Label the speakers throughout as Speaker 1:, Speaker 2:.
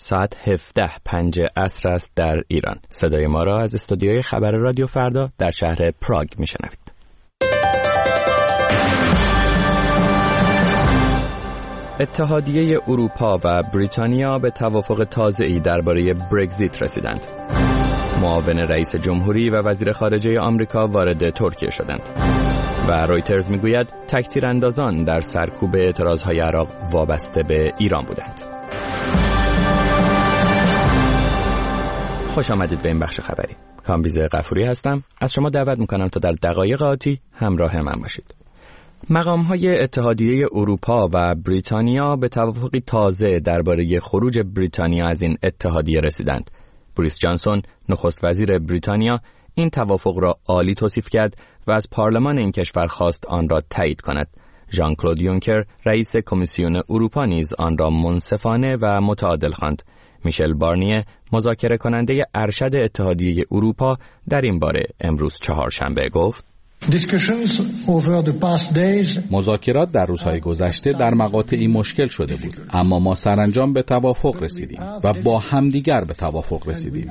Speaker 1: ساعت 17:05 عصر است در ایران. صدای ما را از استودیوی خبر رادیو فردا در شهر پراگ میشنوید. اتحادیه اروپا و بریتانیا به توافق تازه‌ای درباره برگزیت رسیدند. معاون رئیس جمهوری و وزیر خارجه آمریکا وارد ترکیه شدند. و رویترز میگوید تک‌تیراندازان در سرکوب اعتراضهای عراق وابسته به ایران بودند. خوش آمدید به این بخش خبری. کامبیز غفوری هستم. از شما دعوت میکنم تا در دقایق آتی همراه من باشید. مقام‌های اتحادیه اروپا و بریتانیا به توافقی تازه درباره خروج بریتانیا از این اتحادیه رسیدند. بوریس جانسون، نخست وزیر بریتانیا، این توافق را عالی توصیف کرد و از پارلمان این کشور خواست آن را تایید کند. ژان کلود یونکر، رئیس کمیسیون اروپا نیز آن را منصفانه و متعادل خواند. میشل بارنیه، مذاکره کننده ارشد اتحادیه اروپا، در این باره امروز چهارشنبه گفت:
Speaker 2: مذاکرات در روزهای گذشته در مقاطعی مشکل شده بود، اما ما سرانجام به توافق رسیدیم و با همدیگر به توافق رسیدیم.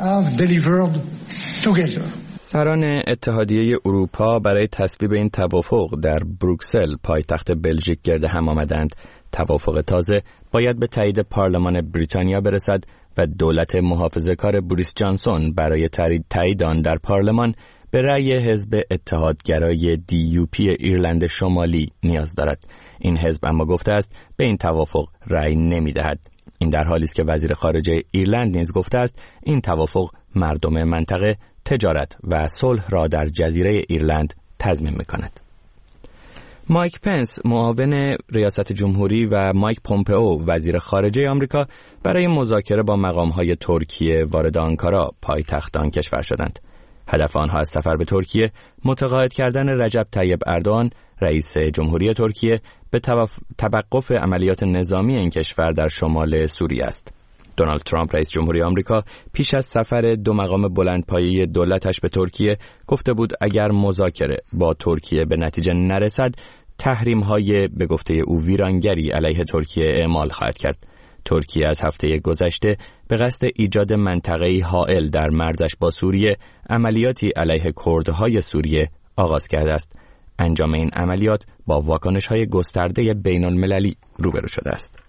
Speaker 1: سران اتحادیه اروپا برای تصویب این توافق در بروکسل، پایتخت بلژیک، گرد هم آمدند. توافق تازه باید به تایید پارلمان بریتانیا برسد و دولت محافظه‌کار بوریس جانسون برای تایید آن در پارلمان به رأی حزب اتحادگرای DUP ایرلند شمالی نیاز دارد. این حزب اما گفته است به این توافق رأی نمی‌دهد. این در حالی است که وزیر خارجه ایرلند نیز گفته است این توافق مردم منطقه، تجارت و صلح را در جزیره ایرلند تضمین می‌کند. مایک پنس، معاون ریاست جمهوری، و مایک پومپئو، وزیر خارجه آمریکا، برای مذاکره با مقام‌های ترکیه وارد آنکارا، پایتخت آن کشور شدند. هدف آنها از سفر به ترکیه متقاعد کردن رجب طیب اردوغان، رئیس جمهوری ترکیه، به توقف عملیات نظامی این کشور در شمال سوریه است. دونالد ترامپ، رئیس جمهوری آمریکا، پیش از سفر دو مقام بلندپایه دولتش به ترکیه گفته بود اگر مذاکره با ترکیه به نتیجه نرسد، تحریم‌های به گفته او ویرانگری علیه ترکیه اعمال خواهد کرد. ترکیه از هفته گذشته به قصد ایجاد منطقه‌ای حائل در مرزش با سوریه عملیاتی علیه کردهای سوریه آغاز کرده است. انجام این عملیات با واکنش‌های گسترده بین‌المللی روبرو شده است.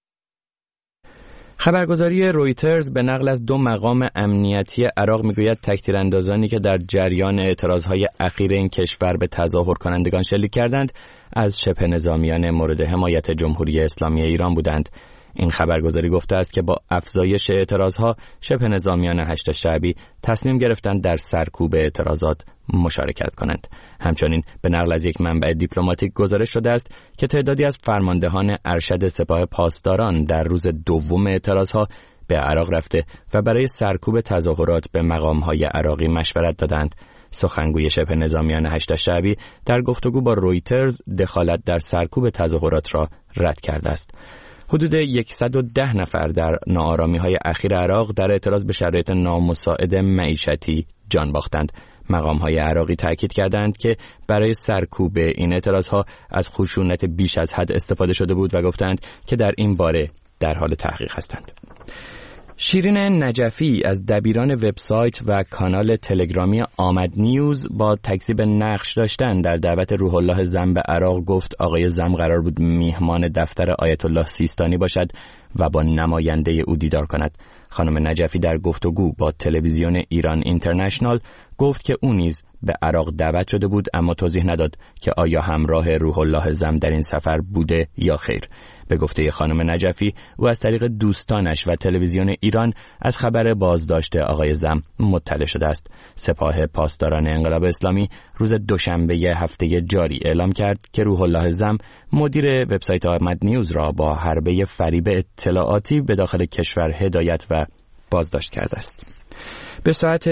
Speaker 1: خبرگزاری رویترز به نقل از دو مقام امنیتی عراق میگوید تک‌تیراندازانی که در جریان اعتراضهای اخیر این کشور به تظاهر کنندگان شلیک کردند از شبه نظامیان مورد حمایت جمهوری اسلامی ایران بودند. این خبرگزاری گفته است که با افزایش اعتراضها شبه نظامیان هشت شعبی تصمیم گرفتند در سرکوب اعتراضات مشارکت کنند. همچنین به نقل از یک منبع دیپلماتیک گزارش شده است که تعدادی از فرماندهان ارشد سپاه پاسداران در روز دوم اعتراضها به عراق رفته و برای سرکوب تظاهرات به مقام‌های عراقی مشورت دادند. سخنگوی شبه نظامیان هشت شعبی در گفتگو با رویترز دخالت در سرکوب تظاهرات را رد کرده است. حدود 110 نفر در ناآرامی‌های اخیر عراق در اعتراض به شرایط نامساعد معیشتی جان باختند. مقام‌های عراقی تاکید کردند که برای سرکوب این اعتراضها از خشونت بیش از حد استفاده شده بود و گفتند که در این باره در حال تحقیق هستند. شیرین نجفی از دبیران وبسایت و کانال تلگرامی آمد نیوز با تکذیب نقش داشتن در دعوت روح الله زم به عراق گفت آقای زم قرار بود میهمان دفتر آیت الله سیستانی باشد و با نماینده او دیدار کند. خانم نجفی در گفتگو با تلویزیون ایران اینترنشنال گفت که او نیز به عراق دعوت شده بود، اما توضیح نداد که آیا همراه روح الله زم در این سفر بوده یا خیر. به گفته خانم نجفی، او از طریق دوستانش و تلویزیون ایران از خبر بازداشت آقای زم مطلع شده است. سپاه پاسداران انقلاب اسلامی روز دوشنبه هفته جاری اعلام کرد که روح الله زم مدیر وبسایت آمد نیوز را با حربه فریب اطلاعاتی به داخل کشور هدایت و بازداشت کرده است. به ساعت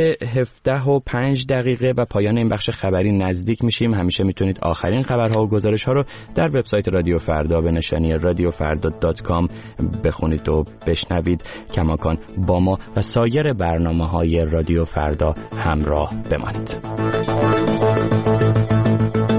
Speaker 1: 17:05 و پایان این بخش خبری نزدیک میشیم. همیشه میتونید آخرین خبرها و گزارش‌ها رو در وبسایت رادیو فردا به نشانی radiofarda.com بخونید و بشنوید. کماکان با ما و سایر برنامه‌های رادیو فردا همراه بمانید.